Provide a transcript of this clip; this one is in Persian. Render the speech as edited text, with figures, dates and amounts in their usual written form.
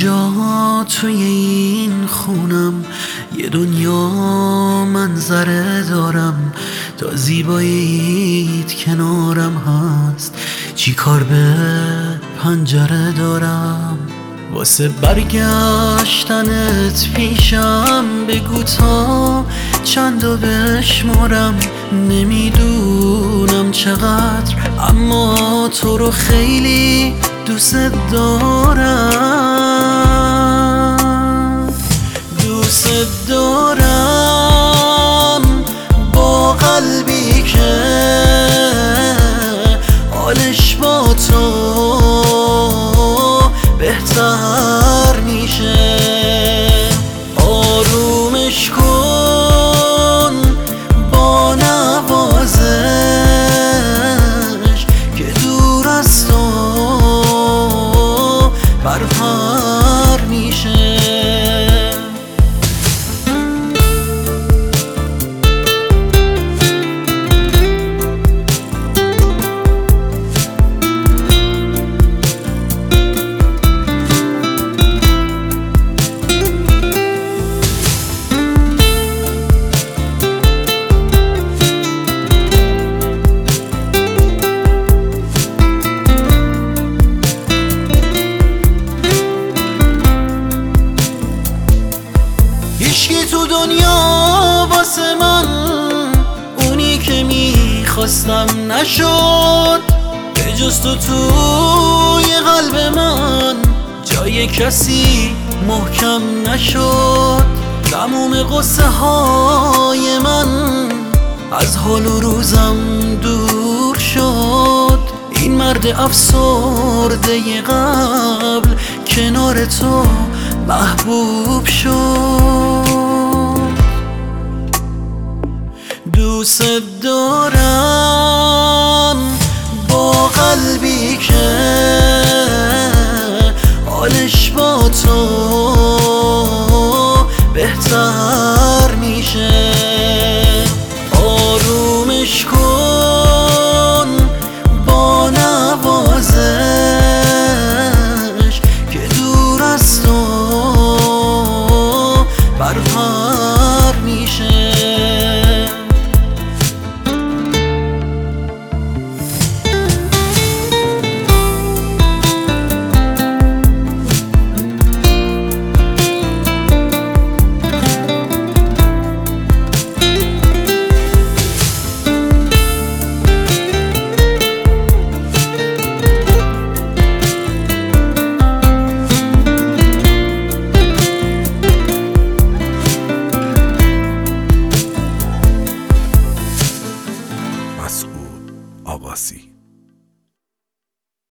اینجا توی این خونم یه دنیا منظره دارم، تا زیباییت کنارم هست چی کار به پنجره دارم. واسه برگشتنت پیشم بگو تا چند و بشمارم، نمیدونم چقدر اما تو رو خیلی دوست دارم. دوست دارم با قلبی که حالش با تو بهتر میشه. آرومش کن با نوازش که دور از تو پر میشه. هیچکی تو دنیا واسه من اونی که میخواستم نشد، به جز تو توی قلب من جای کسی محکم نشد. تموم قصه های من از حال و روزم دور شد. این مرد افسرده قبل کنار تو محبوب شد. دوست دارم با قلبی که حالش با تو بهتر